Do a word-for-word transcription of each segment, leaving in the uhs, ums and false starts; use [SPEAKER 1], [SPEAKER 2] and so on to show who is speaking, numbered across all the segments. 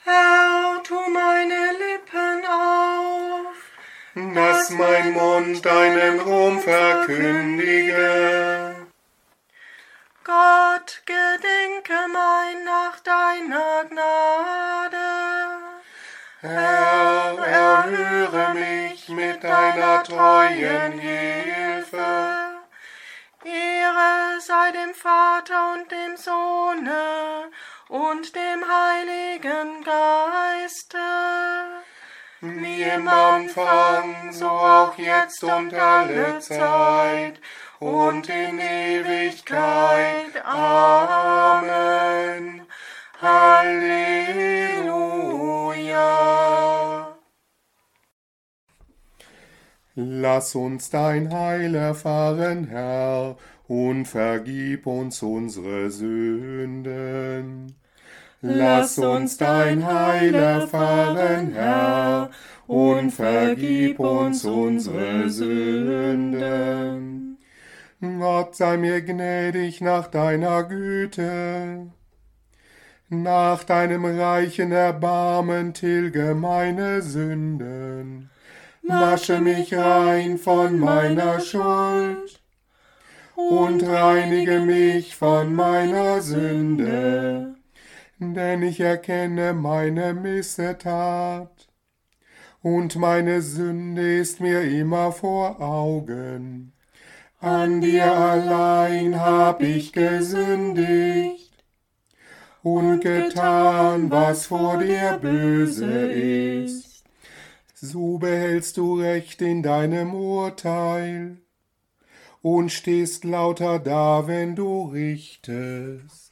[SPEAKER 1] Herr, tu meine Lippen auf,
[SPEAKER 2] dass mein Mund deinen Ruhm verkündige.
[SPEAKER 1] Gott, gedenke mein nach deiner Gnade.
[SPEAKER 2] Herr, erhöre mich mit deiner treuen Hilfe.
[SPEAKER 1] Ehre sei dem Vater und dem Sohne und dem Heiligen Geiste,
[SPEAKER 2] Wie im Anfang, so auch jetzt und alle Zeit und in Ewigkeit. Amen. Halleluja. Lass uns dein Heil erfahren, Herr, und vergib uns unsere Sünden. Lass uns dein Heil erfahren, Herr, und vergib uns unsere Sünden. Gott sei mir gnädig nach deiner Güte. Nach deinem reichen Erbarmen tilge meine Sünden. Wasche mich rein von meiner Schuld und reinige mich von meiner Sünde. Denn ich erkenne meine Missetat und meine Sünde ist mir immer vor Augen. An dir allein hab ich gesündigt und getan, was vor dir böse ist. So behältst du Recht in deinem Urteil und stehst lauter da, wenn du richtest.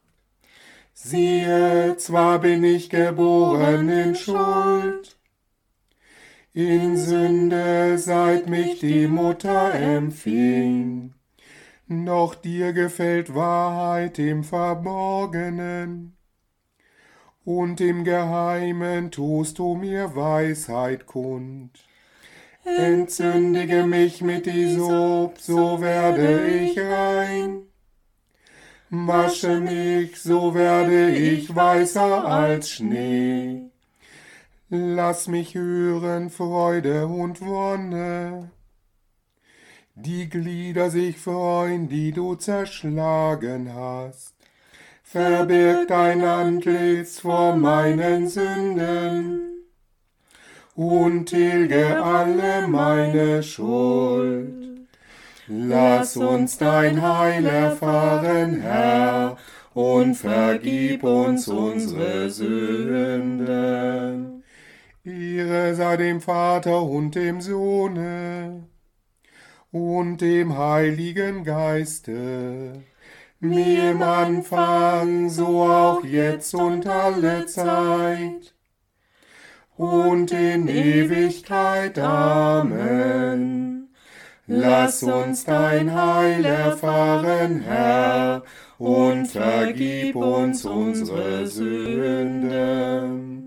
[SPEAKER 2] Siehe, zwar bin ich geboren in Schuld, in Sünde, seit mich die Mutter empfing, doch dir gefällt Wahrheit im Verborgenen. Und im Geheimen tust du mir Weisheit kund. Entsündige mich mit Isop, so werde ich rein. Wasche mich, so werde ich weißer als Schnee. Lass mich hören Freude und Wonne. Die Glieder sich freuen, die du zerschlagen hast. Verbirg dein Antlitz vor meinen Sünden und tilge alle meine Schuld. Lass uns dein Heil erfahren, Herr, und vergib uns unsere Sünden. Ehre sei dem Vater und dem Sohne und dem Heiligen Geiste, wie im Anfang, so auch jetzt und alle Zeit und in Ewigkeit. Amen. Lass uns dein Heil erfahren, Herr, und vergib uns unsere Sünden.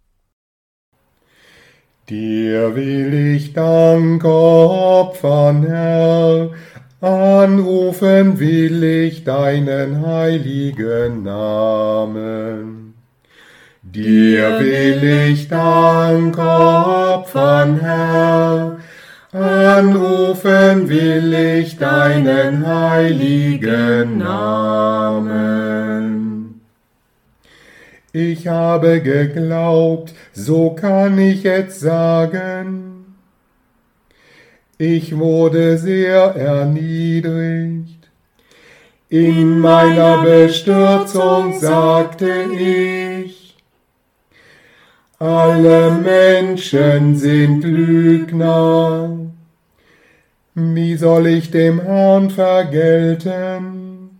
[SPEAKER 2] Dir will ich Dank opfern, Herr, anrufen will ich deinen heiligen Namen. Dir will ich Dank opfern, Herr, anrufen will ich deinen heiligen Namen. Ich habe geglaubt, so kann ich jetzt sagen, ich wurde sehr erniedrigt. In meiner Bestürzung sagte ich, alle Menschen sind Lügner. Wie soll ich dem Herrn vergelten,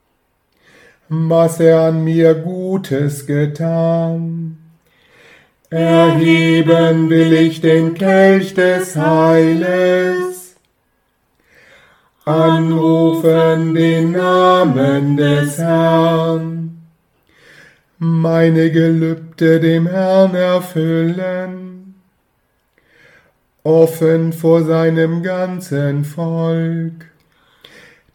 [SPEAKER 2] was er an mir Gutes getan? Erheben will ich den Kelch des Heiles, anrufen den Namen des Herrn, meine Gelübde dem Herrn erfüllen, offen vor seinem ganzen Volk.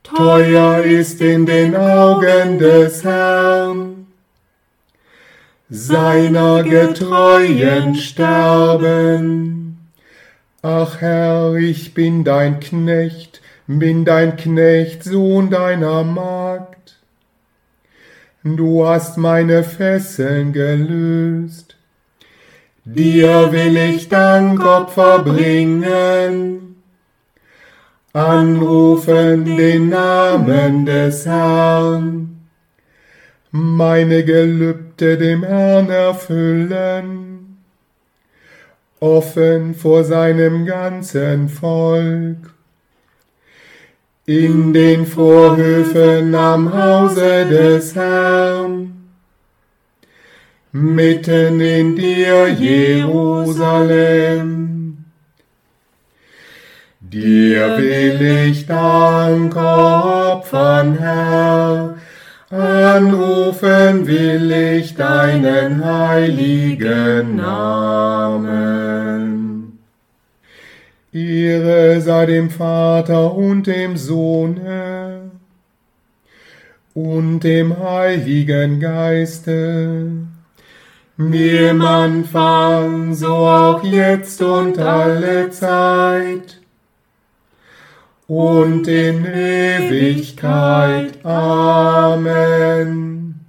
[SPEAKER 2] Teuer ist in den Augen des Herrn seiner Getreuen sterben. Ach Herr, ich bin dein Knecht, bin dein Knecht, Sohn deiner Magd. Du hast meine Fesseln gelöst. Dir will ich Dankopfer bringen, anrufen den Namen des Herrn, meine Gelübde dem Herrn erfüllen, offen vor seinem ganzen Volk. In den Vorhöfen am Hause des Herrn, mitten in dir, Jerusalem. Dir will ich Dank opfern, Herr, anrufen will ich deinen heiligen Namen. Ehre sei dem Vater und dem Sohne und dem Heiligen Geiste, wie im Anfang, so auch jetzt und alle Zeit und in Ewigkeit. Amen.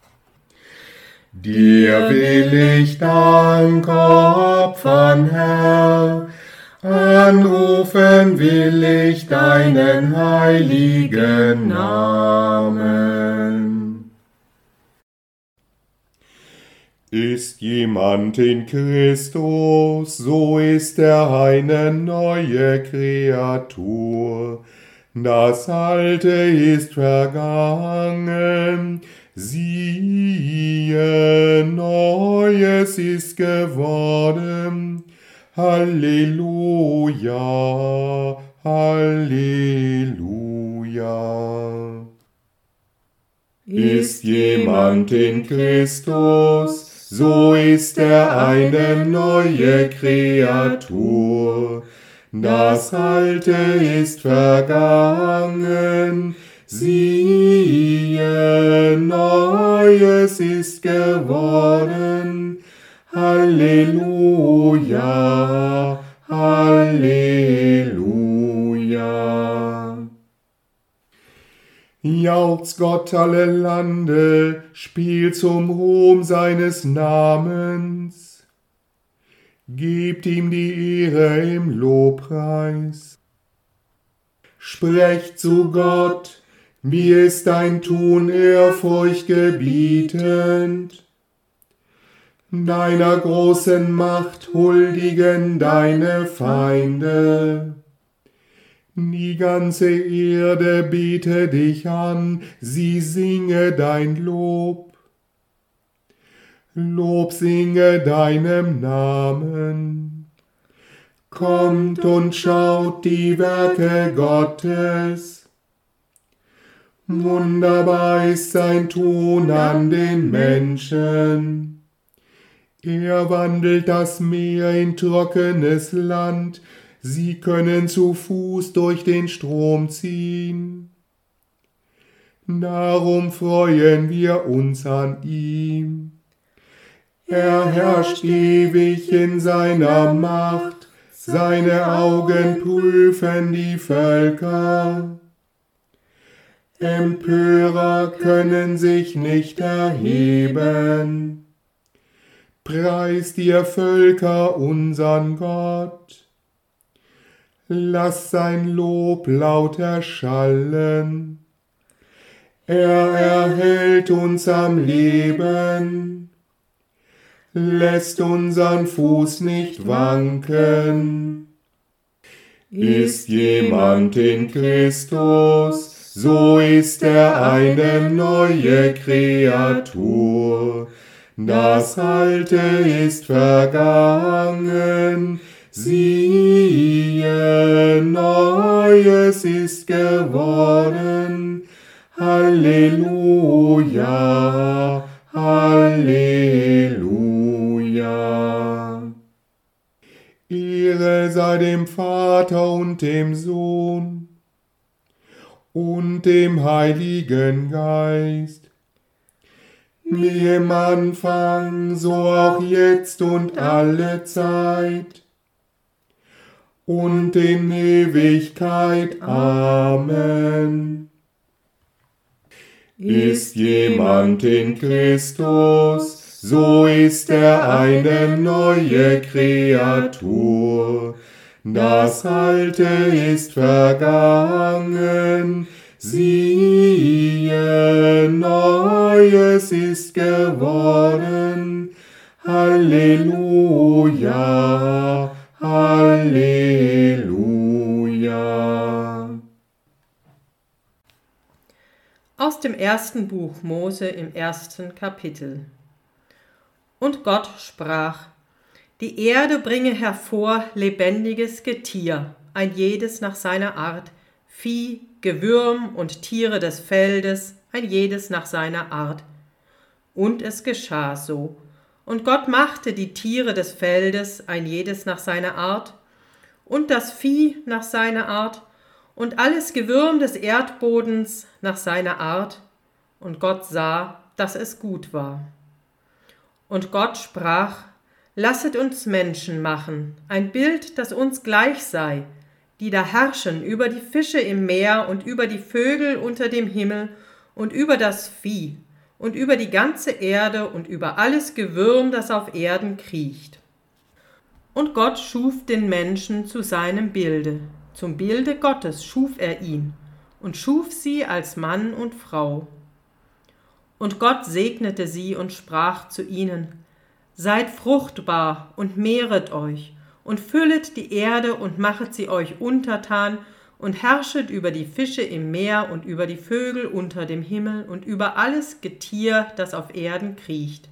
[SPEAKER 2] Dir will ich Dank opfern, Herr, anrufen will ich deinen heiligen Namen. Ist jemand in Christus, so ist er eine neue Kreatur. Das Alte ist vergangen, siehe, Neues ist geworden. Halleluja, Halleluja. Ist jemand in Christus, so ist er eine neue Kreatur. Das Alte ist vergangen, siehe, Neues ist geworden. Halleluja, Halleluja. Jauchzt Gott alle Lande, spielt zum Ruhm seines Namens. Gebt ihm die Ehre im Lobpreis. Sprecht zu Gott, wie ist dein Tun ehrfurchtgebietend. Deiner großen Macht huldigen deine Feinde. Die ganze Erde bete dich an, sie singe dein Lob. Lob singe deinem Namen. Kommt und schaut die Werke Gottes. Wunderbar ist sein Tun an den Menschen. Er wandelt das Meer in trockenes Land, sie können zu Fuß durch den Strom ziehen. Darum freuen wir uns an ihm. Er herrscht ewig in seiner Macht, seine Augen prüfen die Völker. Empörer können sich nicht erheben. Preist ihr Völker unsern Gott. Lass sein Lob laut erschallen. Er erhält uns am Leben, lässt unseren Fuß nicht wanken. Ist jemand in Christus, so ist er eine neue Kreatur. Das Alte ist vergangen, siehe, Neues ist geworden. Halleluja, Halleluja. Ehre sei dem Vater und dem Sohn und dem Heiligen Geist, wie im Anfang, so auch jetzt und alle Zeit und in Ewigkeit. Amen. Ist jemand in Christus, so ist er eine neue Kreatur. Das Alte ist vergangen, siehe, Neues ist geworden. Halleluja, Halleluja.
[SPEAKER 1] Aus dem ersten Buch Mose im ersten Kapitel. Und Gott sprach: Die Erde bringe hervor lebendiges Getier, ein jedes nach seiner Art, Vieh, Gewürm und Tiere des Feldes, ein jedes nach seiner Art. Und es geschah so. Und Gott machte die Tiere des Feldes, ein jedes nach seiner Art, und das Vieh nach seiner Art, und alles Gewürm des Erdbodens nach seiner Art. Und Gott sah, dass es gut war. Und Gott sprach: Lasset uns Menschen machen, ein Bild, das uns gleich sei, die da herrschen über die Fische im Meer und über die Vögel unter dem Himmel und über das Vieh und über die ganze Erde und über alles Gewürm, das auf Erden kriecht. Und Gott schuf den Menschen zu seinem Bilde. Zum Bilde Gottes schuf er ihn und schuf sie als Mann und Frau. Und Gott segnete sie und sprach zu ihnen: Seid fruchtbar und mehret euch und füllet die Erde und machet sie euch untertan und herrschet über die Fische im Meer und über die Vögel unter dem Himmel und über alles Getier, das auf Erden kriecht.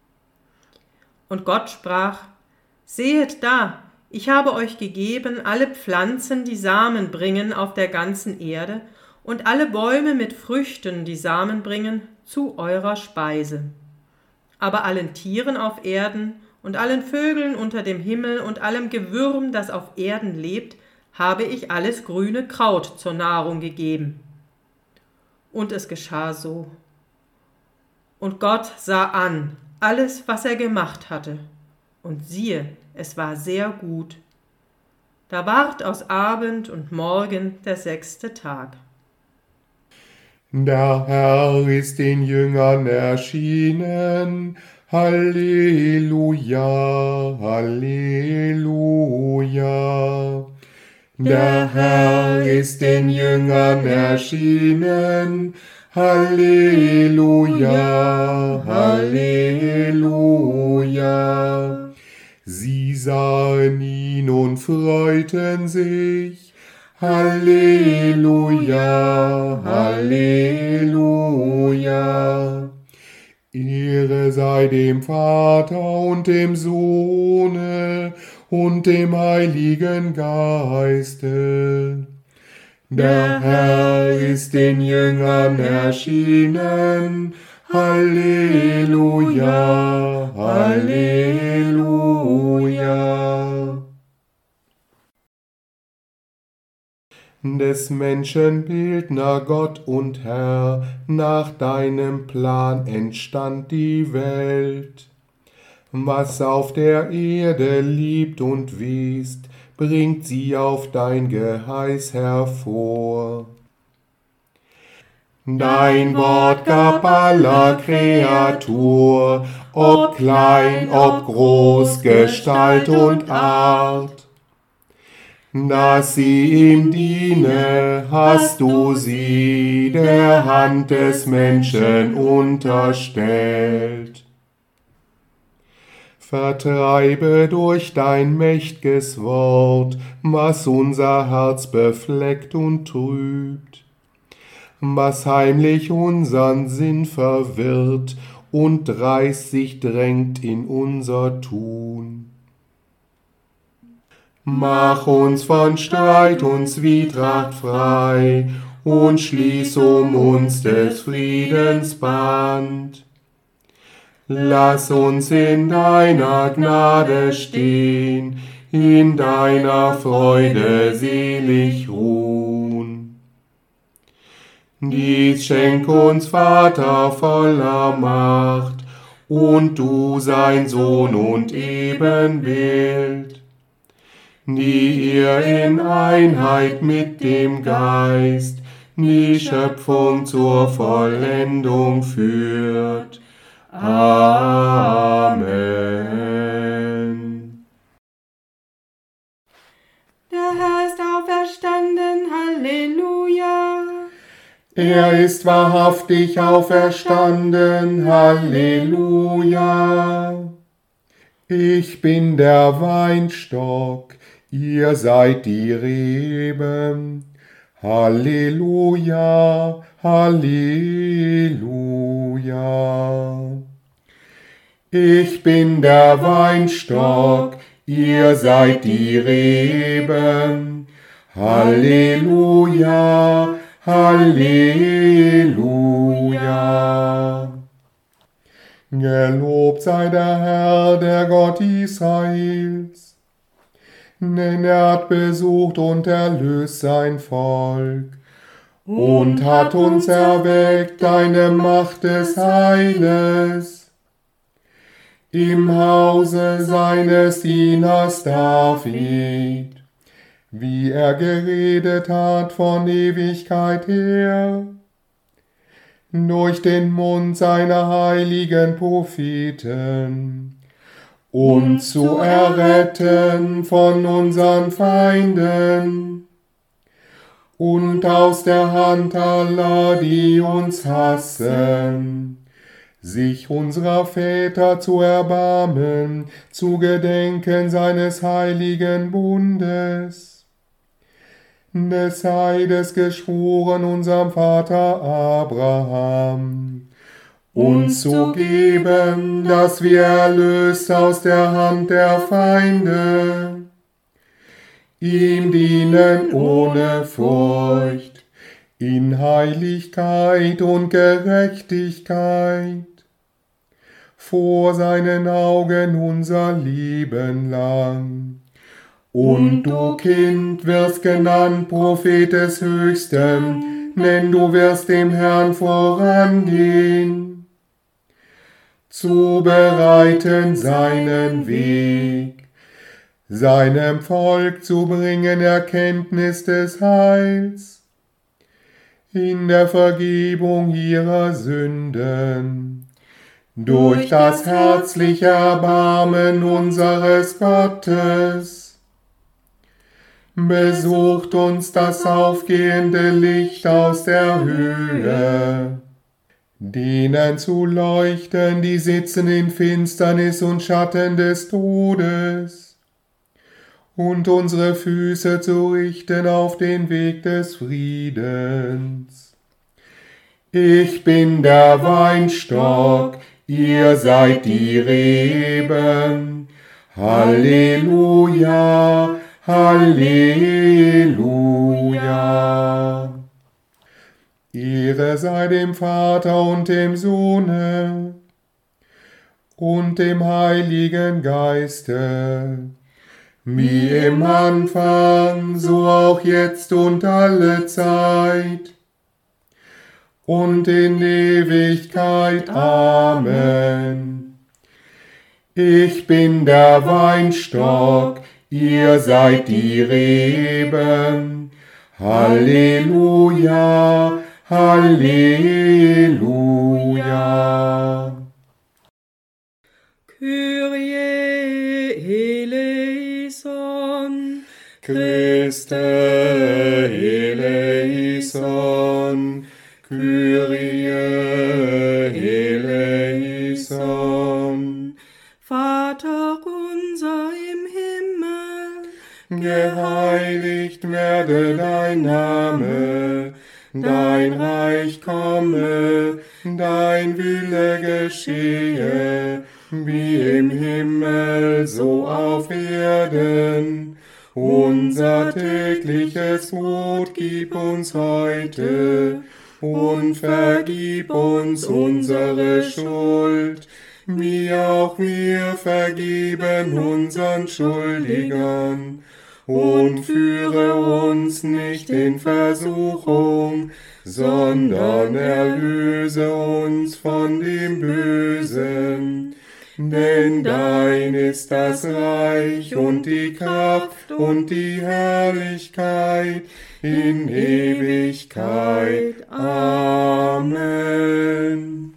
[SPEAKER 1] Und Gott sprach: Sehet da, ich habe euch gegeben alle Pflanzen, die Samen bringen auf der ganzen Erde, und alle Bäume mit Früchten, die Samen bringen, zu eurer Speise. Aber allen Tieren auf Erden und allen Vögeln unter dem Himmel und allem Gewürm, das auf Erden lebt, habe ich alles grüne Kraut zur Nahrung gegeben. Und es geschah so. Und Gott sah an alles, was er gemacht hatte, und siehe, es war sehr gut. Da ward aus Abend und Morgen der sechste Tag.
[SPEAKER 2] Der Herr ist den Jüngern erschienen. Halleluja, Halleluja. Der Herr ist den Jüngern erschienen. Halleluja, Halleluja. Sie sahen ihn und freuten sich. Halleluja, Halleluja. Ehre sei dem Vater und dem Sohne und dem Heiligen Geiste. Der Herr ist den Jüngern erschienen. Halleluja, Halleluja. Des Menschen Bildner Gott und Herr, nach deinem Plan entstand die Welt. Was auf der Erde liebt und west, bringt sie auf dein Geheiß hervor. Dein Wort gab aller Kreatur, ob klein, ob groß, Gestalt und Art. Dass sie ihm diene, hast du sie der Hand des Menschen unterstellt. Vertreibe durch dein mächt'ges Wort, was unser Herz befleckt und trübt, was heimlich unsern Sinn verwirrt und dreist sich drängt in unser Tun. Mach uns von Streit und Zwietracht frei und schließ um uns des Friedens Band. Lass uns in deiner Gnade stehen, in deiner Freude selig ruhen. Dies schenk uns, Vater voller Macht, und du sein Sohn und Ebenbild, die ihr in Einheit mit dem Geist die Schöpfung zur Vollendung führt. Amen.
[SPEAKER 1] Der Herr ist auferstanden, Halleluja.
[SPEAKER 2] Er ist wahrhaftig auferstanden, Halleluja. Ich bin der Weinstock, ihr seid die Reben. Halleluja, Halleluja. Ich bin der Weinstock, ihr seid die Reben. Halleluja, Halleluja. Gelobt sei der Herr, der Gott Israels, denn er hat besucht und erlöst sein Volk und hat uns erweckt deine Macht des Heiles im Hause seines Dieners David, wie er geredet hat von Ewigkeit her, durch den Mund seiner heiligen Propheten, uns zu erretten von unseren Feinden und aus der Hand aller, die uns hassen, sich unserer Väter zu erbarmen, zu gedenken seines heiligen Bundes, des Eides geschworen unserem Vater Abraham, uns zu geben, dass wir erlöst aus der Hand der Feinde, ihm dienen ohne Furcht, in Heiligkeit und Gerechtigkeit, vor seinen Augen unser Leben lang. Und du, Kind, wirst genannt Prophet des Höchsten, denn du wirst dem Herrn vorangehen, zu bereiten seinen Weg, seinem Volk zu bringen Erkenntnis des Heils, in der Vergebung ihrer Sünden, durch das herzliche Erbarmen unseres Gottes. Besucht uns das aufgehende Licht aus der Höhe, denen zu leuchten, die sitzen in Finsternis und Schatten des Todes, und unsere Füße zu richten auf den Weg des Friedens. Ich bin der Weinstock, ihr seid die Reben. Halleluja, Halleluja. Ehre sei dem Vater und dem Sohne und dem Heiligen Geiste, wie im Anfang, so auch jetzt und alle Zeit und in Ewigkeit. Amen. Ich bin der Weinstock, ihr seid die Reben. Halleluja, Halleluja.
[SPEAKER 1] Kyrie eleison,
[SPEAKER 2] Christe eleison, Kyrie eleison.
[SPEAKER 1] Vater unser im Himmel,
[SPEAKER 2] Geheiligt werde dein Name, dein Reich komme, dein Wille geschehe, wie im Himmel, so auf Erden. Unser tägliches Brot gib uns heute und vergib uns unsere Schuld, wie auch wir vergeben unseren Schuldigern. und führe uns nicht in Versuchung, sondern erlöse uns von dem Bösen. Denn dein ist das Reich und die Kraft und die Herrlichkeit in Ewigkeit. Amen.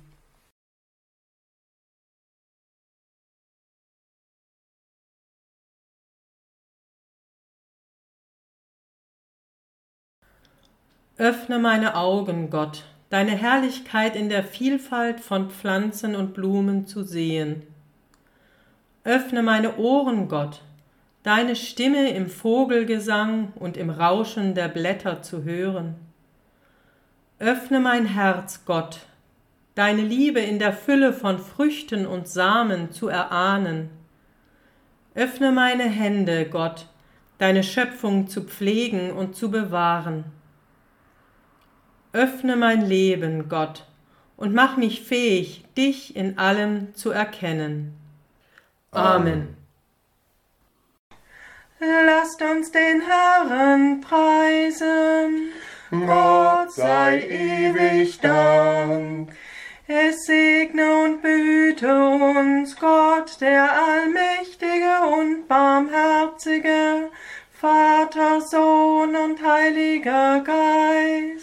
[SPEAKER 1] Öffne meine Augen, Gott, deine Herrlichkeit in der Vielfalt von Pflanzen und Blumen zu sehen. Öffne meine Ohren, Gott, deine Stimme im Vogelgesang und im Rauschen der Blätter zu hören. Öffne mein Herz, Gott, deine Liebe in der Fülle von Früchten und Samen zu erahnen. Öffne meine Hände, Gott, deine Schöpfung zu pflegen und zu bewahren. Öffne mein Leben, Gott, und mach mich fähig, dich in allem zu erkennen. Amen. Lasst uns den Herrn preisen.
[SPEAKER 2] Gott sei ewig Dank.
[SPEAKER 1] Es segne und behüte uns Gott, der allmächtige und barmherzige, Vater, Sohn und Heiliger Geist.